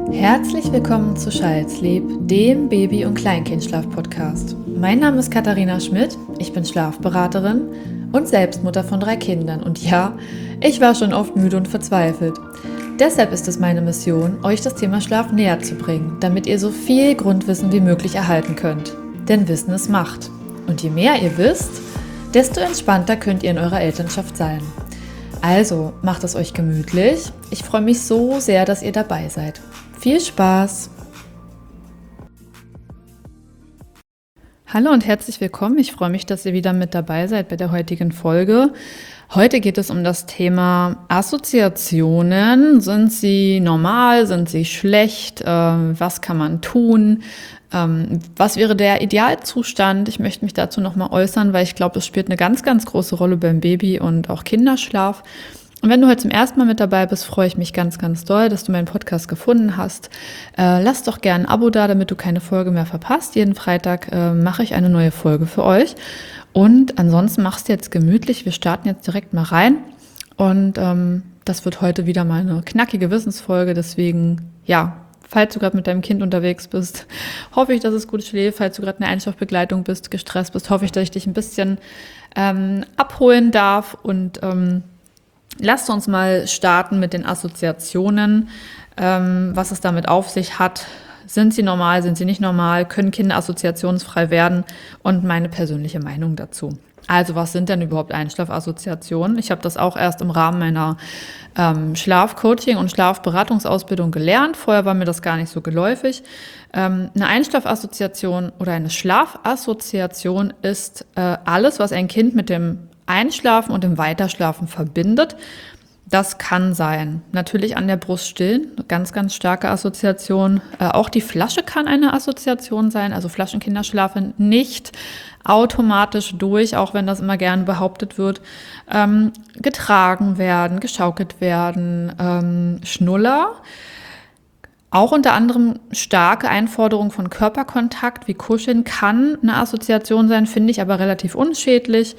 Herzlich willkommen zu Scheidlieb, dem Baby- und Kleinkindschlaf-Podcast. Mein Name ist Katharina Schmidt, ich bin Schlafberaterin und Selbstmutter von 3 Kindern. Und ja, ich war schon oft müde und verzweifelt. Deshalb ist es meine Mission, euch das Thema Schlaf näher zu bringen, damit ihr so viel Grundwissen wie möglich erhalten könnt. Denn Wissen ist Macht. Und je mehr ihr wisst, desto entspannter könnt ihr in eurer Elternschaft sein. Also, macht es euch gemütlich. Ich freue mich so sehr, dass ihr dabei seid. Viel Spaß! Hallo und herzlich willkommen. Ich freue mich, dass ihr wieder mit dabei seid bei der heutigen Folge. Heute geht es um das Thema Assoziationen. Sind sie normal? Sind sie schlecht? Was kann man tun? Was wäre der Idealzustand? Ich möchte mich dazu nochmal äußern, weil ich glaube, es spielt eine ganz, ganz große Rolle beim Baby- und auch Kinderschlaf. Und wenn du heute zum ersten Mal mit dabei bist, freue ich mich ganz, ganz doll, dass du meinen Podcast gefunden hast. Lass doch gerne ein Abo da, damit du keine Folge mehr verpasst. Jeden Freitag mache ich eine neue Folge für euch. Und ansonsten machst du jetzt gemütlich. Wir starten jetzt direkt mal rein. Und das wird heute wieder mal eine knackige Wissensfolge. Deswegen, ja, falls du gerade mit deinem Kind unterwegs bist, hoffe ich, dass es gut schläft. Falls du gerade in der Einschlafbegleitung bist, gestresst bist, hoffe ich, dass ich dich ein bisschen abholen darf. Und lasst uns mal starten mit den Assoziationen, was es damit auf sich hat. Sind sie normal, sind sie nicht normal? Können Kinder assoziationsfrei werden? Und meine persönliche Meinung dazu. Also was sind denn überhaupt Einschlafassoziationen? Ich habe das auch erst im Rahmen meiner Schlafcoaching- und Schlafberatungsausbildung gelernt. Vorher war mir das gar nicht so geläufig. Eine Einschlafassoziation oder eine Schlafassoziation ist alles, was ein Kind mit dem Einschlafen und dem Weiterschlafen verbindet. Das kann sein, natürlich an der Brust stillen, eine ganz, ganz starke Assoziation. Auch die Flasche kann eine Assoziation sein, also Flaschenkinder schlafen nicht automatisch durch, auch wenn das immer gern behauptet wird. Getragen werden, geschaukelt werden, Schnuller. Auch unter anderem starke Einforderung von Körperkontakt wie Kuscheln kann eine Assoziation sein, finde ich aber relativ unschädlich.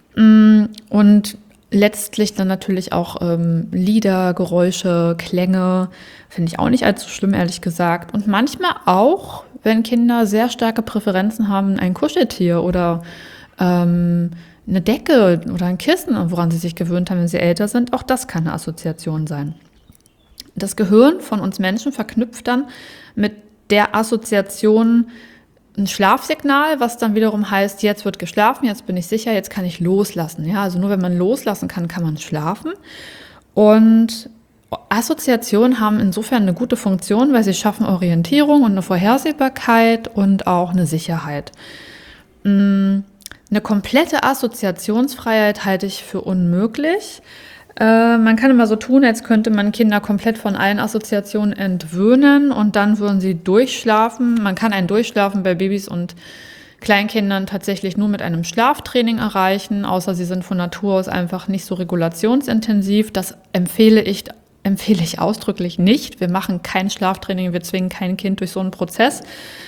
Und letztlich dann natürlich auch Lieder, Geräusche, Klänge, finde ich auch nicht allzu schlimm, ehrlich gesagt. Und manchmal auch, wenn Kinder sehr starke Präferenzen haben, ein Kuscheltier oder eine Decke oder ein Kissen, woran sie sich gewöhnt haben, wenn sie älter sind, auch das kann eine Assoziation sein. Das Gehirn von uns Menschen verknüpft dann mit der Assoziation ein Schlafsignal, was dann wiederum heißt, jetzt wird geschlafen, jetzt bin ich sicher, jetzt kann ich loslassen. Ja, also nur wenn man loslassen kann, kann man schlafen. Und Assoziationen haben insofern eine gute Funktion, weil sie schaffen Orientierung und eine Vorhersehbarkeit und auch eine Sicherheit. Eine komplette Assoziationsfreiheit halte ich für unmöglich. Man kann immer so tun, als könnte man Kinder komplett von allen Assoziationen entwöhnen und dann würden sie durchschlafen. Man kann ein Durchschlafen bei Babys und Kleinkindern tatsächlich nur mit einem Schlaftraining erreichen, außer sie sind von Natur aus einfach nicht so regulationsintensiv. Das empfehle ich ausdrücklich nicht. Wir machen kein Schlaftraining, wir zwingen kein Kind durch so einen Prozess.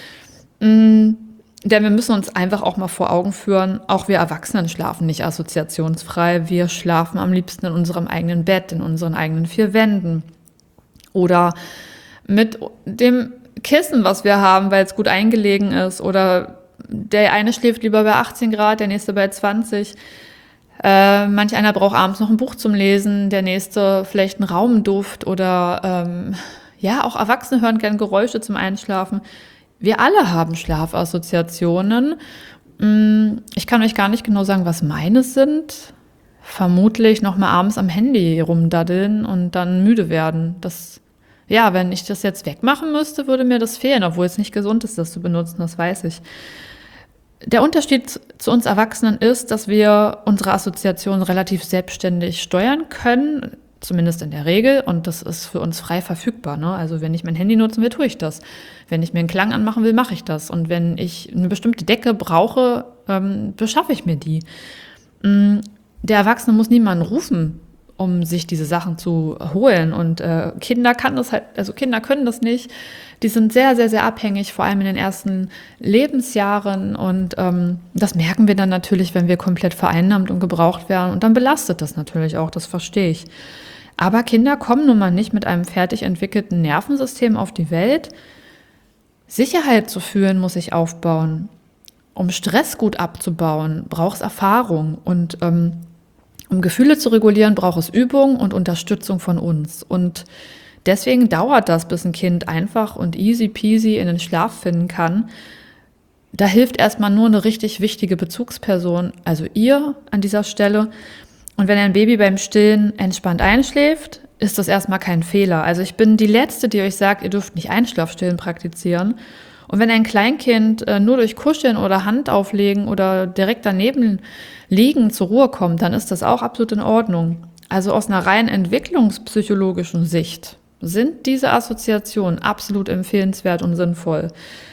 Denn wir müssen uns einfach auch mal vor Augen führen, auch wir Erwachsenen schlafen nicht assoziationsfrei. Wir schlafen am liebsten in unserem eigenen Bett, in unseren eigenen 4 Wänden. Oder mit dem Kissen, was wir haben, weil es gut eingelegen ist. Oder der eine schläft lieber bei 18 Grad, der nächste bei 20. Manch einer braucht abends noch ein Buch zum Lesen, der nächste vielleicht einen Raumduft. Oder auch Erwachsene hören gerne Geräusche zum Einschlafen. Wir alle haben Schlafassoziationen. Ich kann euch gar nicht genau sagen, was meine sind. Vermutlich noch mal abends am Handy rumdaddeln und dann müde werden. Wenn ich das jetzt wegmachen müsste, würde mir das fehlen, obwohl es nicht gesund ist, das zu benutzen, das weiß ich. Der Unterschied zu uns Erwachsenen ist, dass wir unsere Assoziationen relativ selbstständig steuern können, zumindest in der Regel, und das ist für uns frei verfügbar. Ne? Also wenn ich mein Handy nutzen will, tue ich das. Wenn ich mir einen Klang anmachen will, mache ich das. Und wenn ich eine bestimmte Decke brauche, beschaffe ich mir die. Der Erwachsene muss niemanden rufen, um sich diese Sachen zu holen. Und Kinder können das nicht. Die sind sehr, sehr, sehr abhängig, vor allem in den ersten Lebensjahren. Und das merken wir dann natürlich, wenn wir komplett vereinnahmt und gebraucht werden. Und dann belastet das natürlich auch, das verstehe ich. Aber Kinder kommen nun mal nicht mit einem fertig entwickelten Nervensystem auf die Welt. Sicherheit zu fühlen muss ich aufbauen. Um Stress gut abzubauen, braucht es Erfahrung. Und um Gefühle zu regulieren, braucht es Übung und Unterstützung von uns. Und deswegen dauert das, bis ein Kind einfach und easy peasy in den Schlaf finden kann. Da hilft erstmal nur eine richtig wichtige Bezugsperson, also ihr an dieser Stelle. Und wenn ein Baby beim Stillen entspannt einschläft, ist das erstmal kein Fehler. Also ich bin die Letzte, die euch sagt, ihr dürft nicht Einschlafstillen praktizieren. Und wenn ein Kleinkind nur durch Kuscheln oder Hand auflegen oder direkt daneben liegen zur Ruhe kommt, dann ist das auch absolut in Ordnung. Also aus einer rein entwicklungspsychologischen Sicht sind diese Assoziationen absolut empfehlenswert und sinnvoll,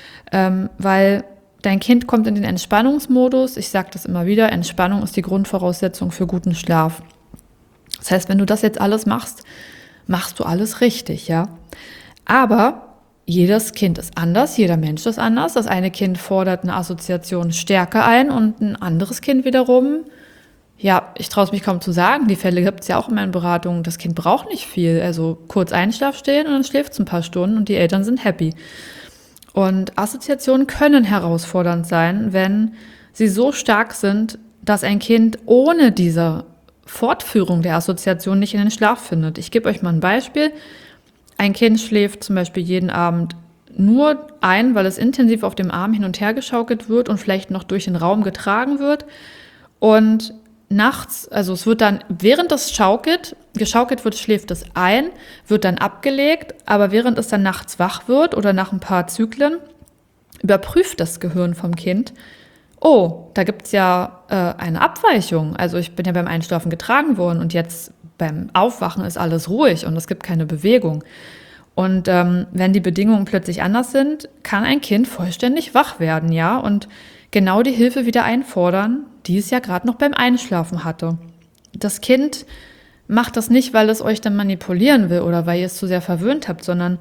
weil dein Kind kommt in den Entspannungsmodus. Ich sage das immer wieder, Entspannung ist die Grundvoraussetzung für guten Schlaf. Das heißt, wenn du das jetzt alles machst, machst du alles richtig, ja. Aber jedes Kind ist anders, jeder Mensch ist anders. Das eine Kind fordert eine Assoziation Stärke ein und ein anderes Kind wiederum, ja, ich traue es mich kaum zu sagen, die Fälle gibt es ja auch in meinen Beratungen, das Kind braucht nicht viel, also kurz Einschlafstillen und dann schläft es ein paar Stunden und die Eltern sind happy. Und Assoziationen können herausfordernd sein, wenn sie so stark sind, dass ein Kind ohne diese Fortführung der Assoziation nicht in den Schlaf findet. Ich gebe euch mal ein Beispiel. Ein Kind schläft zum Beispiel jeden Abend nur ein, weil es intensiv auf dem Arm hin und her geschaukelt wird und vielleicht noch durch den Raum getragen wird. Und nachts, also es wird dann, während es geschaukelt wird, schläft es ein, wird dann abgelegt, aber während es dann nachts wach wird oder nach ein paar Zyklen, überprüft das Gehirn vom Kind, oh, da gibt es ja eine Abweichung. Also ich bin ja beim Einschlafen getragen worden und jetzt beim Aufwachen ist alles ruhig und es gibt keine Bewegung. Und wenn die Bedingungen plötzlich anders sind, kann ein Kind vollständig wach werden, ja, und genau die Hilfe wieder einfordern, die es ja gerade noch beim Einschlafen hatte. Das Kind macht das nicht, weil es euch dann manipulieren will oder weil ihr es zu sehr verwöhnt habt, sondern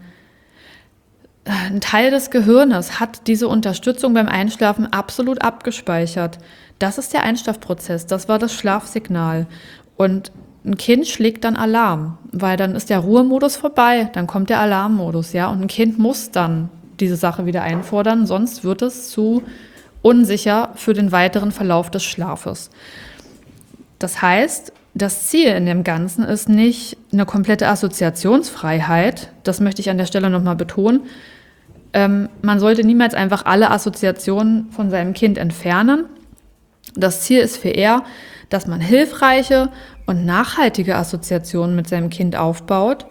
ein Teil des Gehirnes hat diese Unterstützung beim Einschlafen absolut abgespeichert. Das ist der Einschlafprozess, das war das Schlafsignal. Und ein Kind schlägt dann Alarm, weil dann ist der Ruhemodus vorbei, dann kommt der Alarmmodus, ja, und ein Kind muss dann diese Sache wieder einfordern, sonst wird es zu unsicher für den weiteren Verlauf des Schlafes. Das heißt, das Ziel in dem Ganzen ist nicht eine komplette Assoziationsfreiheit, das möchte ich an der Stelle nochmal betonen. Man sollte niemals einfach alle Assoziationen von seinem Kind entfernen. Das Ziel ist viel eher, dass man hilfreiche und nachhaltige Assoziationen mit seinem Kind aufbaut.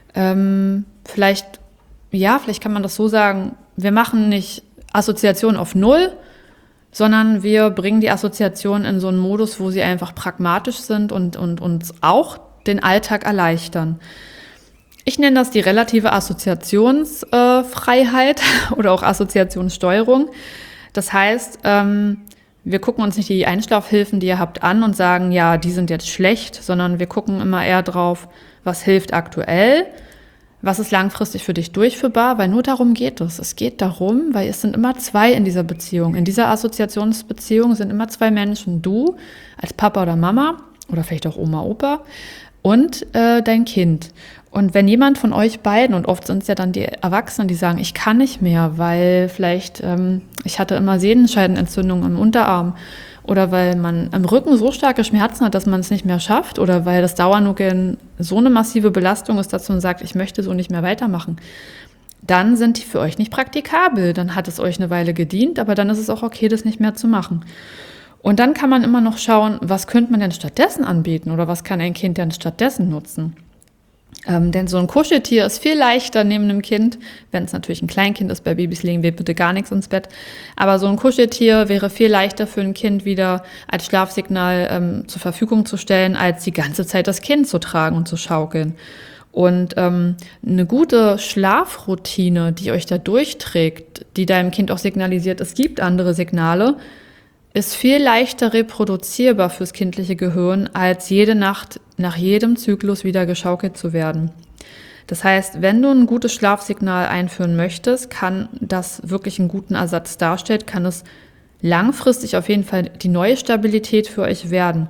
Vielleicht kann man das so sagen, wir machen nicht Assoziationen auf Null, sondern wir bringen die Assoziationen in so einen Modus, wo sie einfach pragmatisch sind und uns auch den Alltag erleichtern. Ich nenne das die relative Assoziationsfreiheit oder auch Assoziationssteuerung. Das heißt, wir gucken uns nicht die Einschlafhilfen, die ihr habt, an und sagen, ja, die sind jetzt schlecht, sondern wir gucken immer eher drauf, was hilft aktuell, was ist langfristig für dich durchführbar, weil nur darum geht es. Es geht darum, weil es sind immer zwei in dieser Beziehung. In dieser Assoziationsbeziehung sind immer zwei Menschen. Du als Papa oder Mama oder vielleicht auch Oma, Opa und dein Kind. Und wenn jemand von euch beiden, und oft sind es ja dann die Erwachsenen, die sagen, ich kann nicht mehr, weil vielleicht ich hatte immer Sehnenscheidenentzündung im Unterarm oder weil man im Rücken so starke Schmerzen hat, dass man es nicht mehr schafft oder weil das Dauernuckeln so eine massive Belastung ist, dass man sagt, ich möchte so nicht mehr weitermachen, dann sind die für euch nicht praktikabel. Dann hat es euch eine Weile gedient, aber dann ist es auch okay, das nicht mehr zu machen. Und dann kann man immer noch schauen, was könnte man denn stattdessen anbieten oder was kann ein Kind denn stattdessen nutzen? Denn so ein Kuscheltier ist viel leichter neben einem Kind, wenn es natürlich ein Kleinkind ist, bei Babys legen wir bitte gar nichts ins Bett, aber so ein Kuscheltier wäre viel leichter für ein Kind wieder als Schlafsignal zur Verfügung zu stellen, als die ganze Zeit das Kind zu tragen und zu schaukeln. Und eine gute Schlafroutine, die euch da durchträgt, die deinem Kind auch signalisiert, es gibt andere Signale, ist viel leichter reproduzierbar fürs kindliche Gehirn, als jede Nacht nach jedem Zyklus wieder geschaukelt zu werden. Das heißt, wenn du ein gutes Schlafsignal einführen möchtest, kann das wirklich einen guten Ersatz darstellen, kann es langfristig auf jeden Fall die neue Stabilität für euch werden.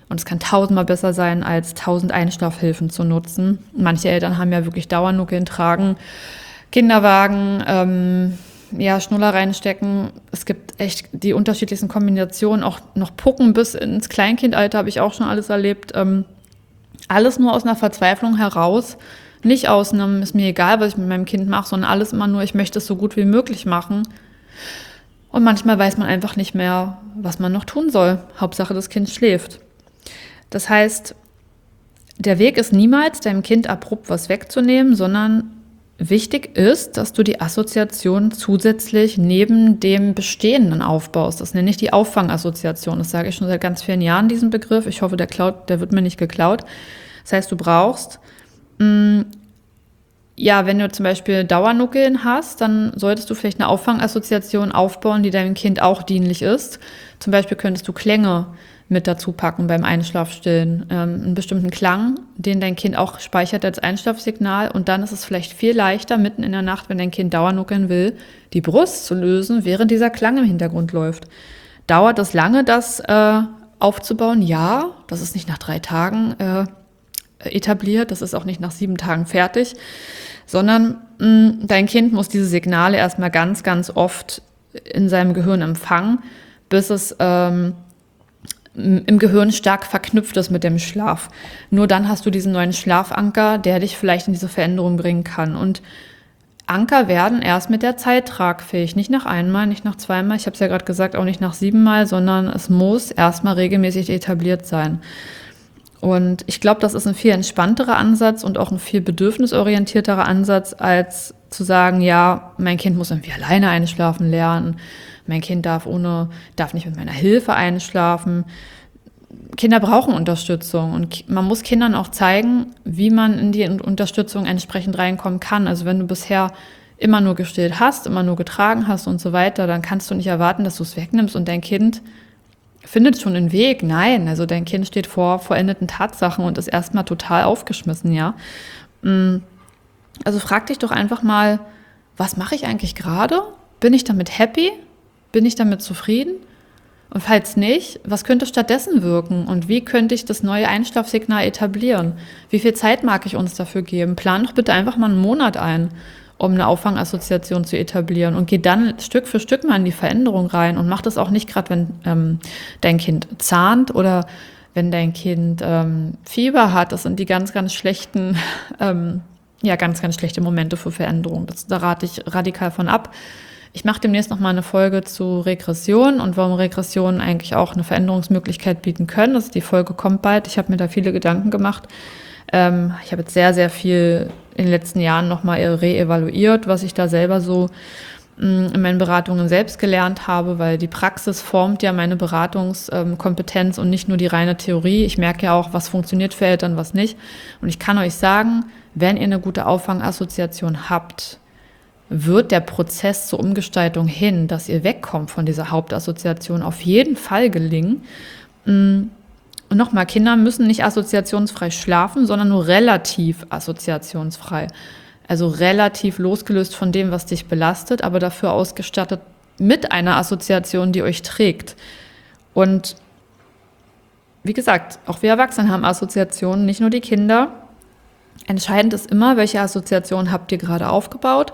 Und es kann tausendmal besser sein, als 1000 Einschlafhilfen zu nutzen. Manche Eltern haben ja wirklich Dauernuckeln, tragen Kinderwagen, Schnuller reinstecken. Es gibt echt die unterschiedlichsten Kombinationen, auch noch Pucken bis ins Kleinkindalter habe ich auch schon alles erlebt. Alles nur aus einer Verzweiflung heraus, nicht aus einem, ist mir egal, was ich mit meinem Kind mache, sondern alles immer nur, ich möchte es so gut wie möglich machen. Und manchmal weiß man einfach nicht mehr, was man noch tun soll. Hauptsache, das Kind schläft. Das heißt, der Weg ist niemals, deinem Kind abrupt was wegzunehmen, sondern wichtig ist, dass du die Assoziation zusätzlich neben dem Bestehenden aufbaust. Das nenne ich die Auffangassoziation. Das sage ich schon seit ganz vielen Jahren, diesen Begriff. Ich hoffe, der wird mir nicht geklaut. Das heißt, du brauchst, wenn du zum Beispiel Dauernuckeln hast, dann solltest du vielleicht eine Auffangassoziation aufbauen, die deinem Kind auch dienlich ist. Zum Beispiel könntest du Klänge mit dazu packen beim Einschlafstillen. Einen bestimmten Klang, den dein Kind auch speichert als Einschlafsignal. Und dann ist es vielleicht viel leichter, mitten in der Nacht, wenn dein Kind dauernuckeln will, die Brust zu lösen, während dieser Klang im Hintergrund läuft. Dauert das lange, das aufzubauen? Ja, das ist nicht nach 3 Tagen etabliert, das ist auch nicht nach 7 Tagen fertig, sondern dein Kind muss diese Signale erstmal ganz, ganz oft in seinem Gehirn empfangen, bis es im Gehirn stark verknüpft ist mit dem Schlaf. Nur dann hast du diesen neuen Schlafanker, der dich vielleicht in diese Veränderung bringen kann. Und Anker werden erst mit der Zeit tragfähig. Nicht nach einmal, nicht nach zweimal, ich habe es ja gerade gesagt, auch nicht nach 7 Mal, sondern es muss erstmal regelmäßig etabliert sein. Und ich glaube, das ist ein viel entspannterer Ansatz und auch ein viel bedürfnisorientierterer Ansatz, als zu sagen, ja, mein Kind muss irgendwie alleine einschlafen lernen, mein Kind darf nicht mit meiner Hilfe einschlafen. Kinder brauchen Unterstützung und man muss Kindern auch zeigen, wie man in die Unterstützung entsprechend reinkommen kann. Also wenn du bisher immer nur gestillt hast, immer nur getragen hast und so weiter, dann kannst du nicht erwarten, dass du es wegnimmst und dein Kind findet schon einen Weg. Nein, also dein Kind steht vor vollendeten Tatsachen und ist erstmal total aufgeschmissen, ja. Also frag dich doch einfach mal, was mache ich eigentlich gerade? Bin ich damit happy? Bin ich damit zufrieden? Und falls nicht, was könnte stattdessen wirken? Und wie könnte ich das neue Einschlafsignal etablieren? Wie viel Zeit mag ich uns dafür geben? Plan doch bitte einfach mal einen Monat ein, um eine Auffangassoziation zu etablieren und geh dann Stück für Stück mal in die Veränderung rein und mach das auch nicht gerade, wenn dein Kind zahnt oder wenn dein Kind Fieber hat. Das sind die ganz, ganz schlechten, ganz, ganz schlechte Momente für Veränderung. Da rate ich radikal von ab. Ich mache demnächst noch mal eine Folge zu Regression und warum Regressionen eigentlich auch eine Veränderungsmöglichkeit bieten können. Die Folge kommt bald. Ich habe mir da viele Gedanken gemacht. Ich habe jetzt sehr, sehr viel in den letzten Jahren noch mal reevaluiert, was ich da selber so in meinen Beratungen selbst gelernt habe, weil die Praxis formt ja meine Beratungskompetenz und nicht nur die reine Theorie. Ich merke ja auch, was funktioniert für Eltern, was nicht. Und ich kann euch sagen, wenn ihr eine gute Auffangassoziation habt, wird der Prozess zur Umgestaltung hin, dass ihr wegkommt von dieser Hauptassoziation, auf jeden Fall gelingen. Und nochmal, Kinder müssen nicht assoziationsfrei schlafen, sondern nur relativ assoziationsfrei. Also relativ losgelöst von dem, was dich belastet, aber dafür ausgestattet mit einer Assoziation, die euch trägt. Und wie gesagt, auch wir Erwachsene haben Assoziationen, nicht nur die Kinder. Entscheidend ist immer, welche Assoziation habt ihr gerade aufgebaut.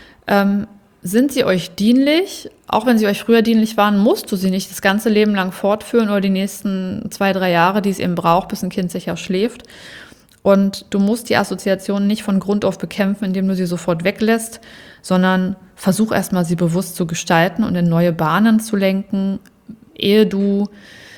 Sind sie euch dienlich? Auch wenn sie euch früher dienlich waren, musst du sie nicht das ganze Leben lang fortführen oder die nächsten 2-3 Jahre, die es eben braucht, bis ein Kind sicher schläft. Und du musst die Assoziation nicht von Grund auf bekämpfen, indem du sie sofort weglässt, sondern versuch erstmal, sie bewusst zu gestalten und in neue Bahnen zu lenken, ehe du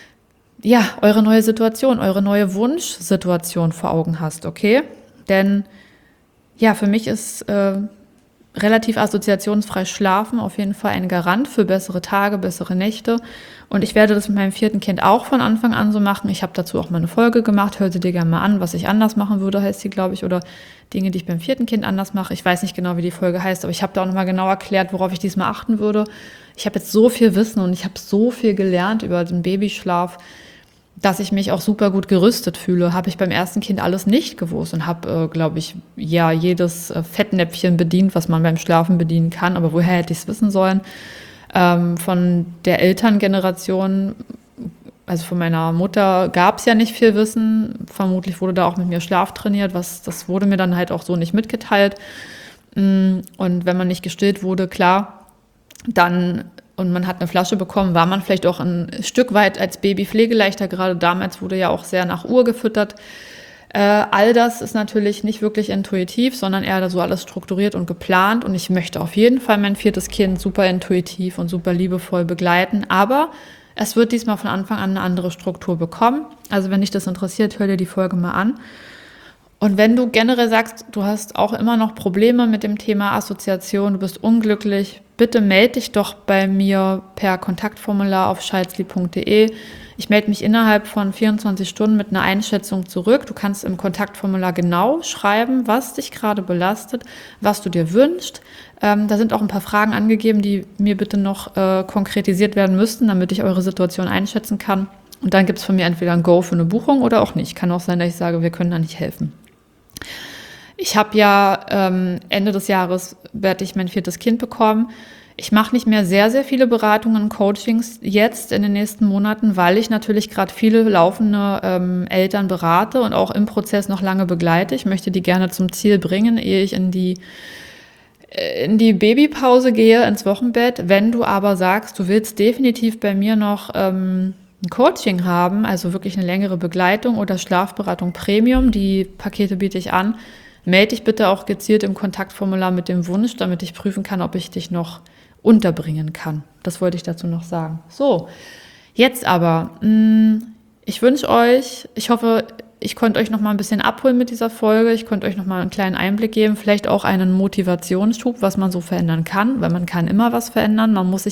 eure neue Situation, eure neue Wunschsituation vor Augen hast, okay? Denn für mich ist relativ assoziationsfrei schlafen auf jeden Fall ein Garant für bessere Tage, bessere Nächte. Und ich werde das mit meinem 4. Kind auch von Anfang an so machen. Ich habe dazu auch mal eine Folge gemacht. Hör sie dir gerne mal an, was ich anders machen würde, heißt sie, glaube ich. Oder Dinge, die ich beim 4. Kind anders mache. Ich weiß nicht genau, wie die Folge heißt, aber ich habe da auch nochmal genau erklärt, worauf ich diesmal achten würde. Ich habe jetzt so viel Wissen und ich habe so viel gelernt über den Babyschlaf, dass ich mich auch super gut gerüstet fühle. Habe ich beim 1. Kind alles nicht gewusst und habe, glaube ich, jedes Fettnäpfchen bedient, was man beim Schlafen bedienen kann. Aber woher hätte ich es wissen sollen? Von der Elterngeneration also von meiner Mutter gab es ja nicht viel Wissen. Vermutlich wurde da auch mit mir Schlaf trainiert, das wurde mir dann halt auch so nicht mitgeteilt. Und wenn man nicht gestillt wurde, klar, dann und man hat eine Flasche bekommen, war man vielleicht auch ein Stück weit als Baby pflegeleichter. Gerade damals wurde ja auch sehr nach Uhr gefüttert. All das ist natürlich nicht wirklich intuitiv, sondern eher so alles strukturiert und geplant. Und ich möchte auf jeden Fall mein 4. Kind super intuitiv und super liebevoll begleiten. Aber es wird diesmal von Anfang an eine andere Struktur bekommen. Also wenn dich das interessiert, hör dir die Folge mal an. Und wenn du generell sagst, du hast auch immer noch Probleme mit dem Thema Assoziation, du bist unglücklich, bitte melde dich doch bei mir per Kontaktformular auf scheidli.de. Ich melde mich innerhalb von 24 Stunden mit einer Einschätzung zurück. Du kannst im Kontaktformular genau schreiben, was dich gerade belastet, was du dir wünschst. Da sind auch ein paar Fragen angegeben, die mir bitte noch konkretisiert werden müssten, damit ich eure Situation einschätzen kann. Und dann gibt es von mir entweder ein Go für eine Buchung oder auch nicht. Kann auch sein, dass ich sage, wir können da nicht helfen. Ich habe ja Ende des Jahres werde ich mein 4. Kind bekommen. Ich mache nicht mehr sehr, sehr viele Beratungen und Coachings jetzt in den nächsten Monaten, weil ich natürlich gerade viele laufende Eltern berate und auch im Prozess noch lange begleite. Ich möchte die gerne zum Ziel bringen, ehe ich in die Babypause gehe, ins Wochenbett. Wenn du aber sagst, du willst definitiv bei mir noch ein Coaching haben, also wirklich eine längere Begleitung oder Schlafberatung Premium, die Pakete biete ich an, melde dich bitte auch gezielt im Kontaktformular mit dem Wunsch, damit ich prüfen kann, ob ich dich noch unterbringen kann. Das wollte ich dazu noch sagen. So, jetzt aber, ich wünsche euch, ich hoffe, ich konnte euch noch mal ein bisschen abholen mit dieser Folge. Ich konnte euch noch mal einen kleinen Einblick geben, vielleicht auch einen Motivationsschub, was man so verändern kann, weil man kann immer was verändern. Man muss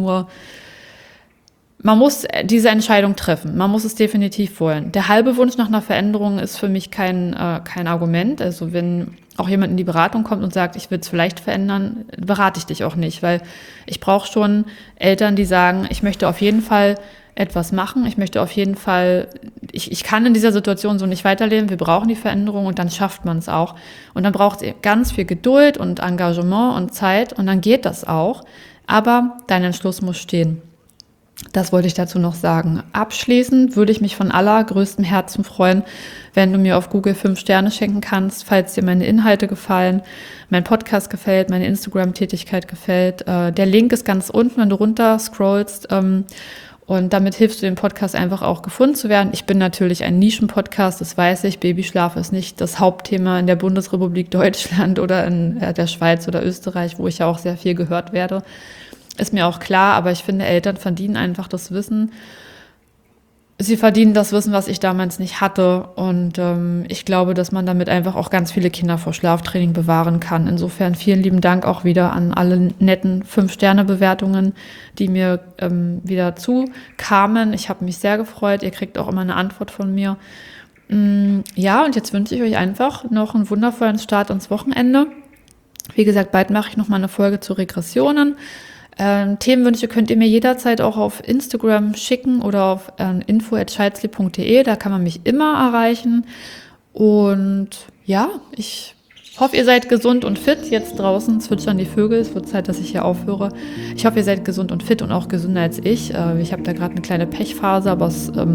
diese Entscheidung treffen. Man muss es definitiv wollen. Der halbe Wunsch nach einer Veränderung ist für mich kein Argument. Also wenn auch jemand in die Beratung kommt und sagt, ich will es vielleicht verändern, berate ich dich auch nicht, weil ich brauche schon Eltern, die sagen, ich möchte auf jeden Fall etwas machen. Ich möchte auf jeden Fall, ich kann in dieser Situation so nicht weiterleben. Wir brauchen die Veränderung und dann schafft man es auch. Und dann braucht es ganz viel Geduld und Engagement und Zeit und dann geht das auch. Aber dein Entschluss muss stehen. Das wollte ich dazu noch sagen. Abschließend würde ich mich von allergrößtem Herzen freuen, wenn du mir auf Google 5 Sterne schenken kannst, falls dir meine Inhalte gefallen, mein Podcast gefällt, meine Instagram-Tätigkeit gefällt. Der Link ist ganz unten, wenn du runter scrollst. Und damit hilfst du dem Podcast einfach auch gefunden zu werden. Ich bin natürlich ein Nischen-Podcast, das weiß ich. Babyschlaf ist nicht das Hauptthema in der Bundesrepublik Deutschland oder in der Schweiz oder Österreich, wo ich ja auch sehr viel gehört werde. Ist mir auch klar, aber ich finde, Eltern verdienen einfach das Wissen. Sie verdienen das Wissen, was ich damals nicht hatte. Und ich glaube, dass man damit einfach auch ganz viele Kinder vor Schlaftraining bewahren kann. Insofern vielen lieben Dank auch wieder an alle netten 5-Sterne-Bewertungen, die mir wieder zukamen. Ich habe mich sehr gefreut. Ihr kriegt auch immer eine Antwort von mir. Ja, und jetzt wünsche ich euch einfach noch einen wundervollen Start ins Wochenende. Wie gesagt, bald mache ich noch mal eine Folge zu Regressionen. Themenwünsche könnt ihr mir jederzeit auch auf Instagram schicken oder auf info@scheidli.de, da kann man mich immer erreichen. Und ja, ich hoffe, ihr seid gesund und fit. Jetzt draußen zwitschern die Vögel, es wird Zeit, dass ich hier aufhöre. Ich hoffe, ihr seid gesund und fit und auch gesünder als ich. Ich habe da gerade eine kleine Pechphase, aber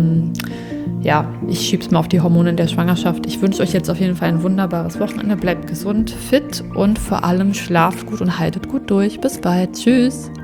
ich schiebe es mal auf die Hormone in der Schwangerschaft. Ich wünsche euch jetzt auf jeden Fall ein wunderbares Wochenende. Bleibt gesund, fit und vor allem schlaft gut und haltet gut durch. Bis bald. Tschüss.